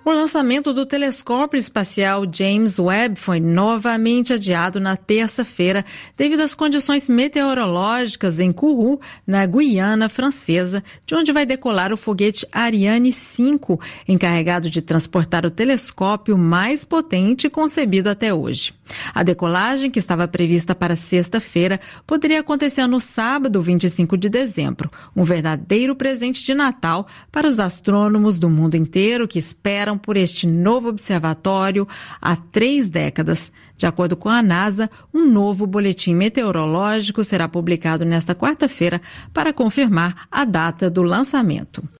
O lançamento do telescópio espacial James Webb foi novamente adiado na terça-feira devido às condições meteorológicas em Kourou, na Guiana Francesa, de onde vai decolar o foguete Ariane 5, encarregado de transportar o telescópio mais potente concebido até hoje. A decolagem, que estava prevista para sexta-feira, poderia acontecer no sábado, 25 de dezembro, um verdadeiro presente de Natal para os astrônomos do mundo inteiro que esperam por este novo observatório há 3 décadas. De acordo com a NASA, um novo boletim meteorológico será publicado nesta quarta-feira para confirmar a data do lançamento.